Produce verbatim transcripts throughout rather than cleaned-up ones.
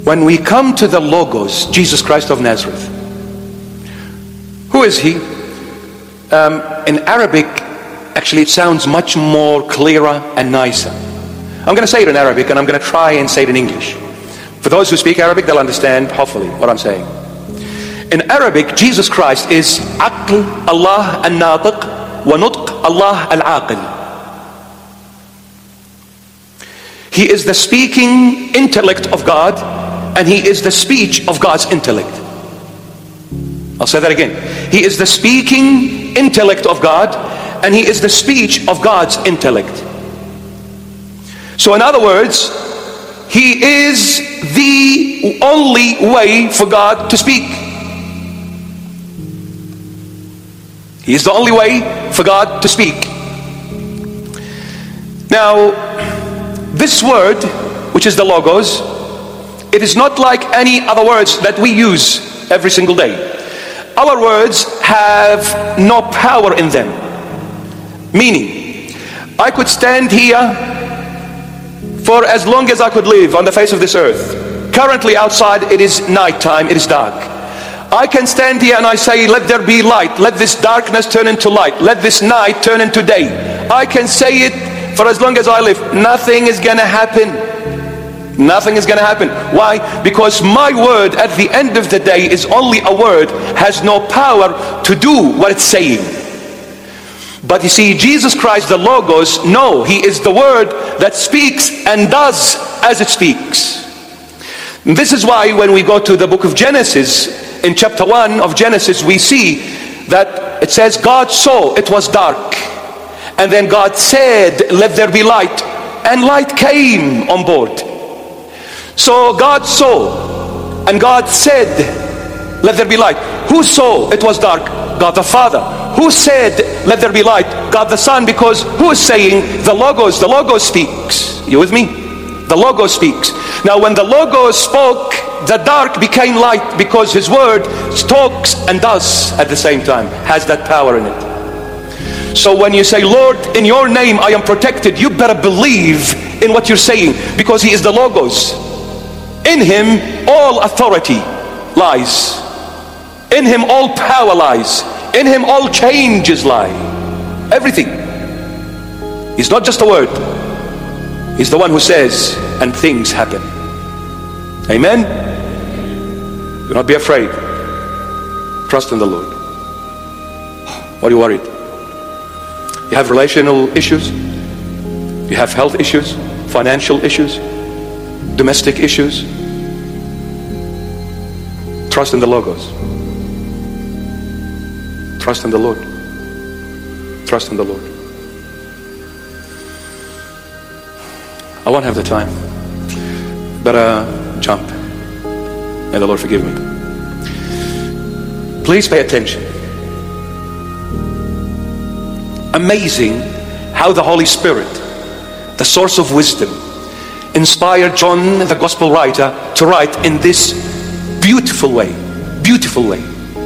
When we come to the Logos, Jesus Christ of Nazareth, who is he? Um, in Arabic, actually it sounds much more clearer and nicer. I'm going to say it in Arabic and I'm going to try and say it in English. For those who speak Arabic, they'll understand, hopefully, what I'm saying. In Arabic, Jesus Christ is Aql Allah al-Natiq wa Nutq Allah al-Aqil. He is the speaking intellect of God, and he is the speech of God's intellect. I'll say that again. He is the speaking intellect of God, and he is the speech of God's intellect. So in other words, he is the only way for God to speak. He is the only way for God to speak. Now, this word, which is the Logos, it is not like any other words that we use every single day. Our words have no power in them. Meaning, I could stand here for as long as I could live on the face of this earth. Currently outside it is nighttime, it is dark. I can stand here and I say, let there be light, let this darkness turn into light, let this night turn into day. I can say it for as long as I live. Nothing is gonna happen. Nothing is gonna happen. Why? Because my word at the end of the day is only a word, has no power to do what it's saying. But you see, Jesus Christ, the Logos, no, he is the word that speaks and does as it speaks. And this is why when we go to the book of Genesis, in chapter one of Genesis, we see that it says God saw it was dark, and then God said, let there be light, and light came on board. So God saw and God said, let there be light. Who saw it was dark? God the Father. Who said, let there be light? God the Son. Because who is saying? The Logos. The Logos speaks. You with me? The Logos speaks. Now when the Logos spoke, the dark became light, because his word talks and does at the same time, has that power in it. So when you say, Lord, in your name I am protected, you better believe in what you're saying, because he is the Logos. In him all authority lies. In him all power lies. In him all changes lie. Everything. He's not just a word. He's the one who says, and things happen. Amen? Do not be afraid. Trust in the Lord. What are you worried? You have relational issues. You have health issues, financial issues, domestic issues. Trust in the Logos. Trust in the Lord. Trust in the Lord. I won't have the time. Better jump. May the Lord forgive me. Please pay attention. Amazing how the Holy Spirit, the source of wisdom, inspired John, the gospel writer, to write in this beautiful way. Beautiful way.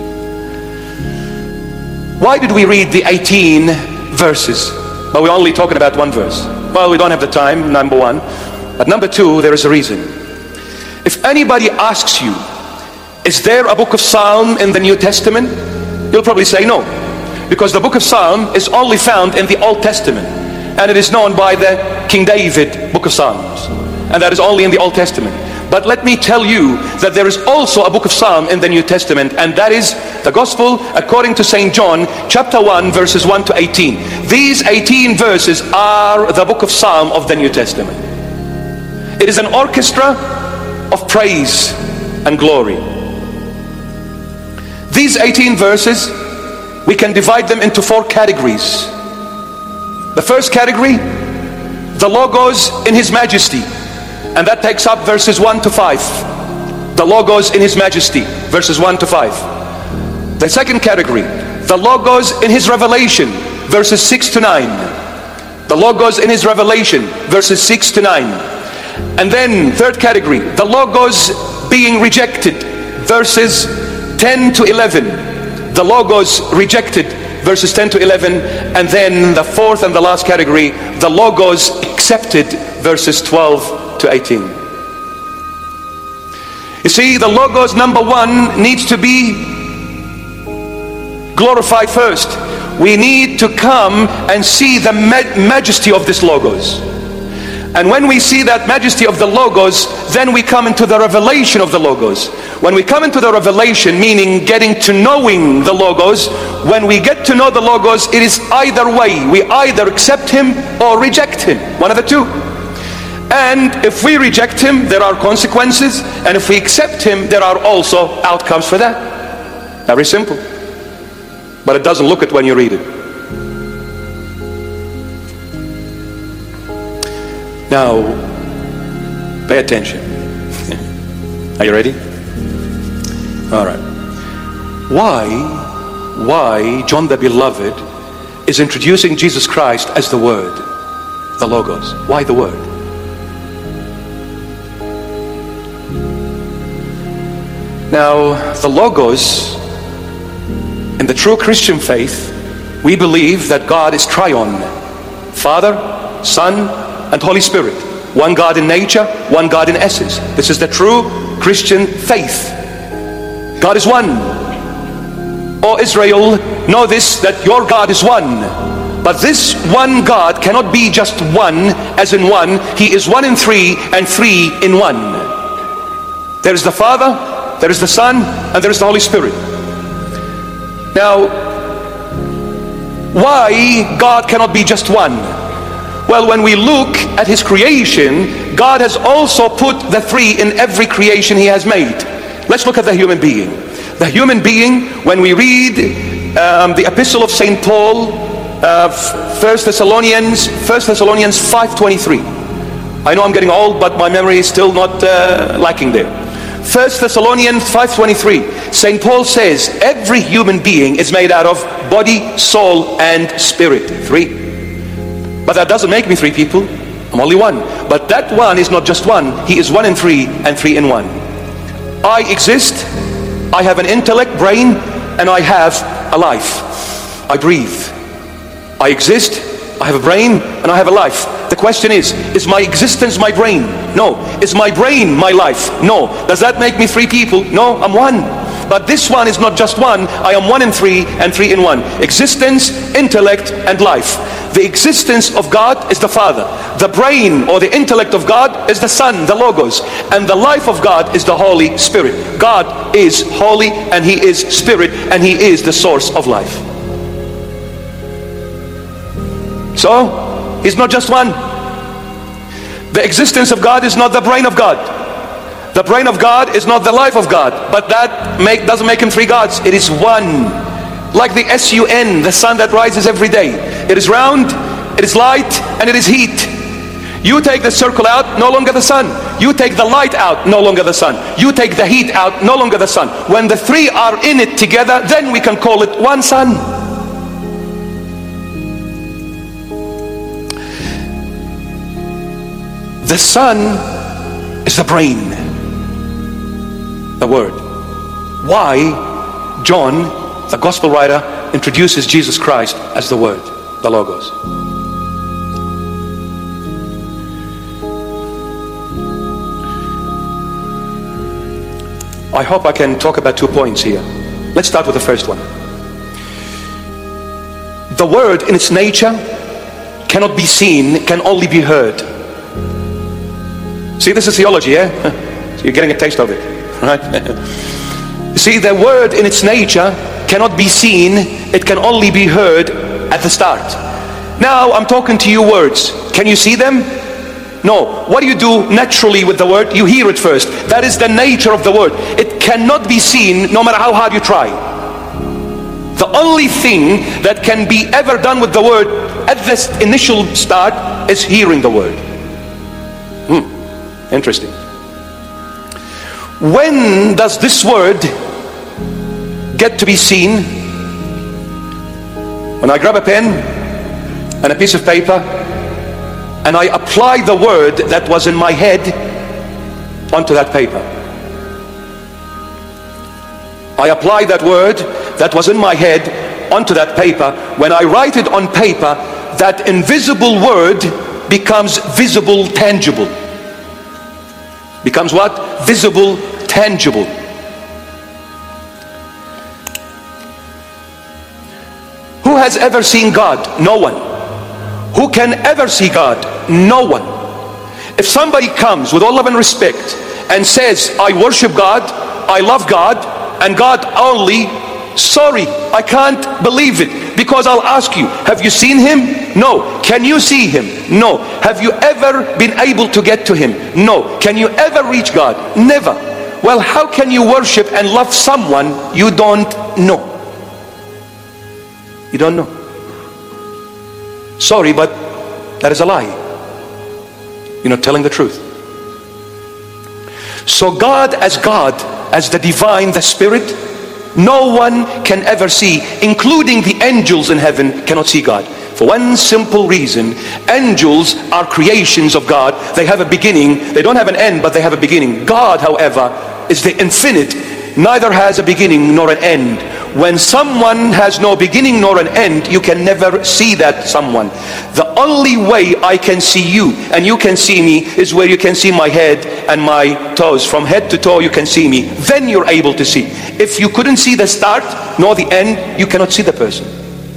Why did we read the eighteen verses, but we're only talking about one verse? Well, we don't have the time, number one. But number two, there is a reason. If anybody asks you, is there a book of Psalm in the New Testament? You'll probably say no. Because the book of Psalm is only found in the Old Testament. And it is known by the King David book of Psalms. And that is only in the Old Testament. But let me tell you that there is also a book of Psalm in the New Testament, and that is the Gospel according to Saint John, chapter one, verses one to eighteen. These eighteen verses are the book of Psalm of the New Testament. It is an orchestra of praise and glory. These eighteen verses, we can divide them into four categories. The first category, the Logos in his majesty. And that takes up verses one to five. The Logos in his majesty, verses one to five. The second category, the Logos in his revelation, verses six to nine. The Logos in his revelation, verses six to nine. And then, third category, the Logos being rejected, verses ten to eleven. The Logos rejected, verses ten to eleven. And then the fourth and the last category, the Logos accepted, verses twelve to eighteen. You see, the Logos, number one, needs to be glorified first. We need to come and see the ma- majesty of this Logos. And when we see that majesty of the Logos, then we come into the revelation of the Logos. When we come into the revelation, meaning getting to knowing the Logos, when we get to know the Logos, it is either way. We either accept him or reject him. One of the two. And if we reject him, there are consequences. And if we accept him, there are also outcomes for that. Very simple. But it doesn't look it when you read it. Now, pay attention. Are you ready? All right. Why, why John the Beloved is introducing Jesus Christ as the Word, the Logos? Why the Word? Now, the Logos, in the true Christian faith, we believe that God is triune. Father, Son, and Holy Spirit. One God in nature, one God in essence. This is the true Christian faith. God is one. O Israel, know this, that your God is one. But this one God cannot be just one, as in one. He is one in three, and three in one. There is the Father, there is the Son, and there is the Holy Spirit. Now, why God cannot be just one? Well, when we look at his creation, God has also put the three in every creation he has made. Let's look at the human being. The human being, when we read um, the epistle of Saint Paul, uh, First Thessalonians, First Thessalonians five twenty-three. I know I'm getting old, but my memory is still not uh, lacking there. First Thessalonians five twenty-three. Saint Paul says, every human being is made out of body, soul, and spirit. Three. But that doesn't make me three people. I'm only one. But that one is not just one. He is one in three and three in one. I exist. I have an intellect, brain, and I have a life. I breathe. I exist. I have a brain and I have a life. The question is, is my existence my brain? No. Is my brain my life? No. Does that make me three people? No, I'm one. But this one is not just one. I am one in three and three in one. Existence, intellect, and life. The existence of God is the Father. The brain or the intellect of God is the Son, the Logos. And the life of God is the Holy Spirit. God is holy and he is spirit and he is the source of life. So, he's not just one. The existence of God is not the brain of God. The brain of God is not the life of God. But that make, doesn't make him three gods. It is one. Like the S U N, the sun that rises every day. It is round, it is light, and it is heat. You take the circle out, no longer the sun. You take the light out, no longer the sun. You take the heat out, no longer the sun. When the three are in it together, then we can call it one sun. The sun is the brain, the word. Why John, the gospel writer, introduces Jesus Christ as the Word, the Logos? I hope I can talk about two points here. Let's start with the first one. The Word in its nature cannot be seen, can only be heard. See, this is theology, eh? So you're getting a taste of it, right? See, the Word in its nature cannot be seen, it can only be heard at the start. Now I'm talking to you words. Can you see them? No. What do you do naturally with the word? You hear it first. That is the nature of the word. It cannot be seen no matter how hard you try. The only thing that can be ever done with the word at this initial start is hearing the word. Hmm. Interesting. When does this word get to be seen? When I grab a pen and a piece of paper and I apply the word that was in my head onto that paper. I apply that word that was in my head onto that paper. When I write it on paper, that invisible word becomes visible, tangible. Becomes what? Visible, tangible. Who has ever seen God? No one. Who can ever see God? No one. If somebody comes with all love and respect and says, I worship God, I love God, and God only, sorry, I can't believe it. Because I'll ask you, have you seen him? No. Can you see him? No. Have you ever been able to get to him? No. Can you ever reach God? Never. Well, how can you worship and love someone you don't know? You don't know. Sorry, but that is a lie. You're not telling the truth. So God as God, as the divine, the Spirit, no one can ever see, including the angels in heaven, cannot see God. For one simple reason: angels are creations of God. They have a beginning. They don't have an end, but they have a beginning. God, however, is the infinite, neither has a beginning nor an end. When someone has no beginning nor an end, you can never see that someone. The only way I can see you and you can see me is where you can see my head and my toes. From head to toe you can see me. Then you're able to see. If you couldn't see the start nor the end, you cannot see the person.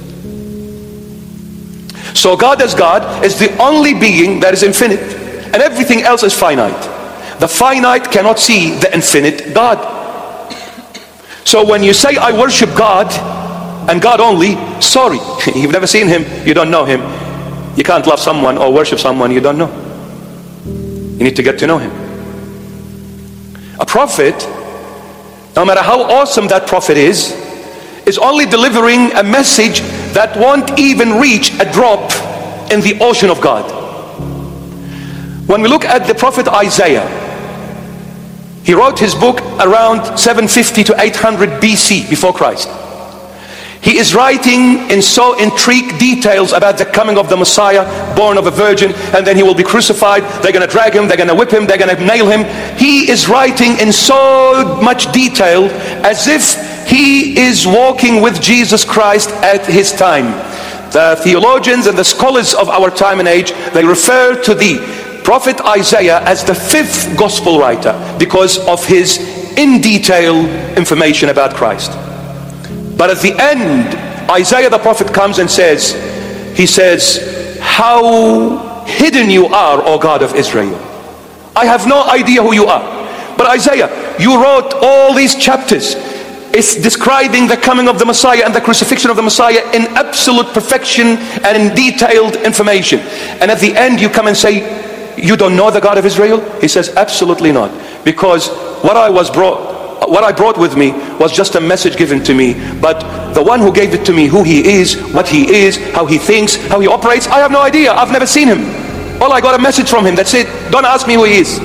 So God as God is the only being that is infinite, and everything else is finite. The finite cannot see the infinite God. So when you say I worship God and God only, sorry, you've never seen him, you don't know him. You can't love someone or worship someone you don't know. You need to get to know him. A prophet, no matter how awesome that prophet is, is only delivering a message that won't even reach a drop in the ocean of God. When we look at the prophet Isaiah, he wrote his book around seven fifty to eight hundred B C, before Christ. He is writing in so intricate details about the coming of the Messiah, born of a virgin, and then he will be crucified. They're going to drag him, they're going to whip him, they're going to nail him. He is writing in so much detail as if he is walking with Jesus Christ at his time. The theologians and the scholars of our time and age, they refer to the prophet Isaiah as the fifth gospel writer because of his in detail information about Christ. But at the end, Isaiah the prophet comes and says, he says, how hidden you are, O God of Israel. I have no idea who you are. But Isaiah, you wrote all these chapters. It's describing the coming of the Messiah and the crucifixion of the Messiah in absolute perfection and in detailed information. And at the end you come and say, you don't know the God of Israel? He says, absolutely not. Because what I was brought, what I brought with me was just a message given to me. But the one who gave it to me, who he is, what he is, how he thinks, how he operates, I have no idea. I've never seen him. All I got a message from him. That's it. Don't ask me who he is.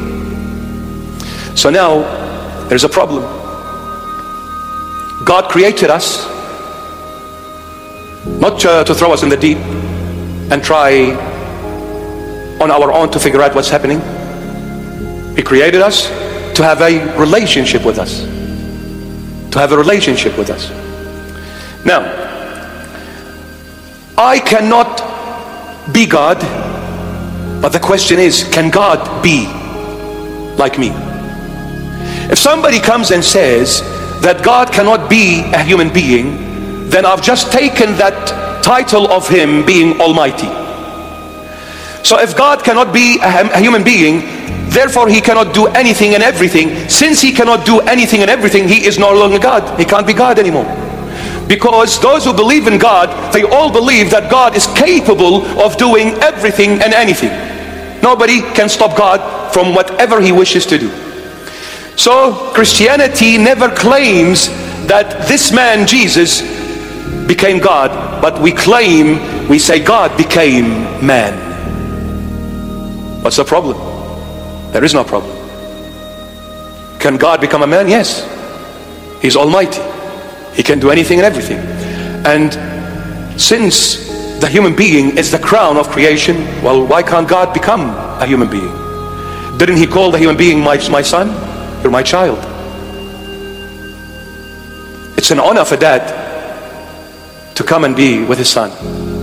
So now, there's a problem. God created us, not uh, to throw us in the deep and try on our own to figure out what's happening. He created us to have a relationship with us. To have a relationship with us. Now, I cannot be God, but the question is, can God be like me? If somebody comes and says that God cannot be a human being, then I've just taken that title of him being Almighty. So if God cannot be a, a human being, therefore he cannot do anything and everything. Since he cannot do anything and everything, he is no longer God. He can't be God anymore. Because those who believe in God, they all believe that God is capable of doing everything and anything. Nobody can stop God from whatever he wishes to do. So Christianity never claims that this man Jesus became God, but we claim, we say God became man. What's the problem? There is no problem. Can God become a man? Yes. He's almighty. He can do anything and everything. And since the human being is the crown of creation, well, why can't God become a human being? Didn't he call the human being my, my son? You're my child. It's an honor for dad to come and be with his son.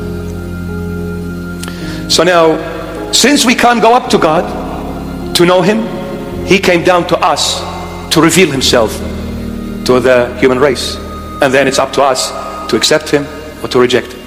So now, since we can't go up to God to know him, he came down to us to reveal himself to the human race. And then it's up to us to accept him or to reject him.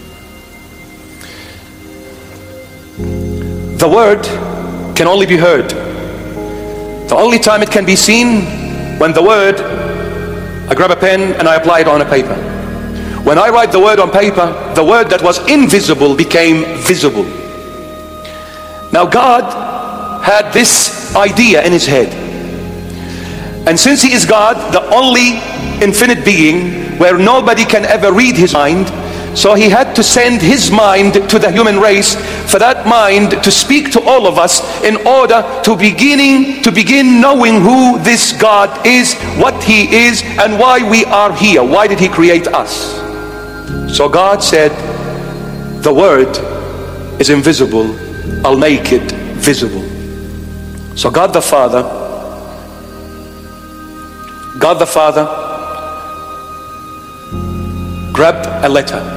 The word can only be heard. The only time it can be seen, when the word, I grab a pen and I apply it on a paper. When I write the word on paper, the word that was invisible became visible. Now God had this idea in his head. And since he is God, the only infinite being where nobody can ever read his mind, so he had to send his mind to the human race, for that mind to speak to all of us in order to beginning to begin knowing who this God is, what he is, and why we are here. Why did he create us? So God said, the word is invisible, I'll make it visible. So God the Father, God the Father grabbed a letter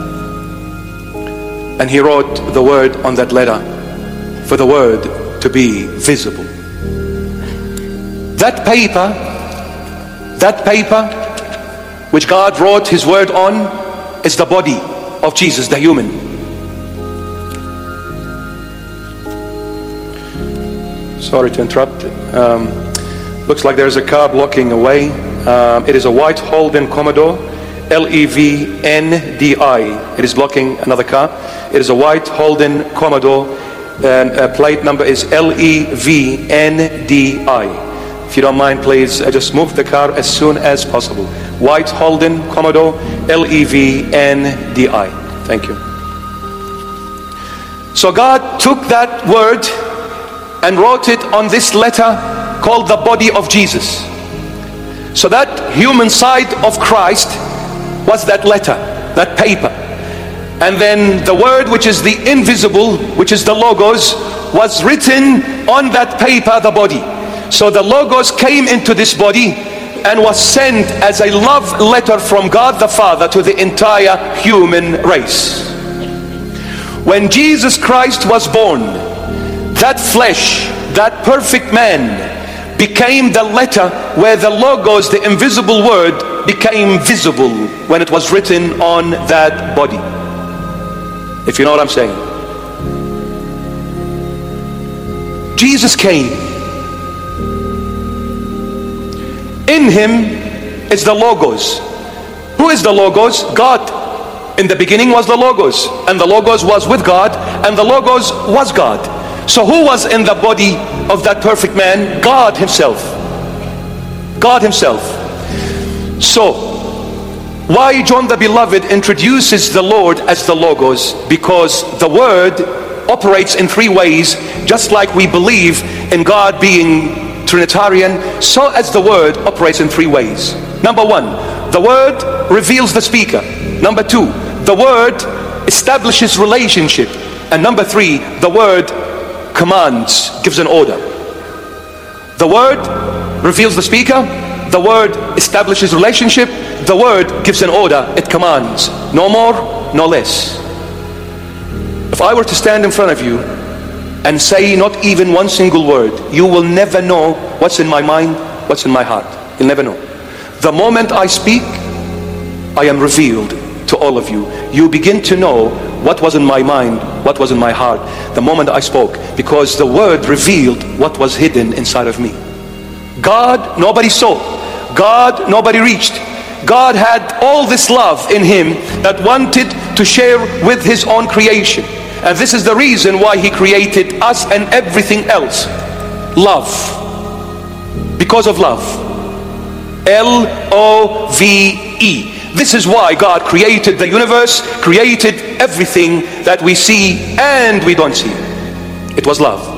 and he wrote the word on that letter for the word to be visible. That paper, that paper which God wrote his word on is the body of Jesus, the human. Sorry to interrupt. Um, looks like there's a car blocking a way. Um, it is a white Holden Commodore L E V N D I. It is blocking another car. It is a white Holden Commodore and uh, plate number is L E V N D I. If you don't mind, please uh, just move the car as soon as possible. White Holden Commodore L E V N D I. Thank you. So God took that word and wrote it on this letter called the body of Jesus. So that human side of Christ was that letter, that paper. And then the word, which is the invisible, which is the Logos, was written on that paper, the body. So the Logos came into this body and was sent as a love letter from God the Father to the entire human race. When Jesus Christ was born, that flesh, that perfect man, became the letter where the Logos, the invisible word, became visible when it was written on that body. If you know what I'm saying. Jesus came. In him is the Logos. Who is the Logos? God. In the beginning was the Logos, and the Logos was with God, and the Logos was God. So who was in the body of that perfect man? God himself. God himself. So why John the Beloved introduces the Lord as the Logos? Because the word operates in three ways. Just like we believe in God being Trinitarian, so as the word operates in three ways. Number one, the word reveals the speaker. Number two, the word establishes relationship. And number three, the word commands, gives an order. The word reveals the speaker, the word establishes relationship, the word gives an order, it commands. No more, no less. If I were to stand in front of you and say not even one single word, you will never know what's in my mind, what's in my heart. You'll never know. The moment I speak, I am revealed to all of you. You begin to know what was in my mind, what was in my heart, the moment I spoke, because the word revealed what was hidden inside of me. God, nobody saw. God, nobody reached. God had all this love in him that wanted to share with his own creation. And this is the reason why he created us and everything else. Love. Because of love. L O V E. This is why God created the universe, created everything that we see and we don't see. It was love.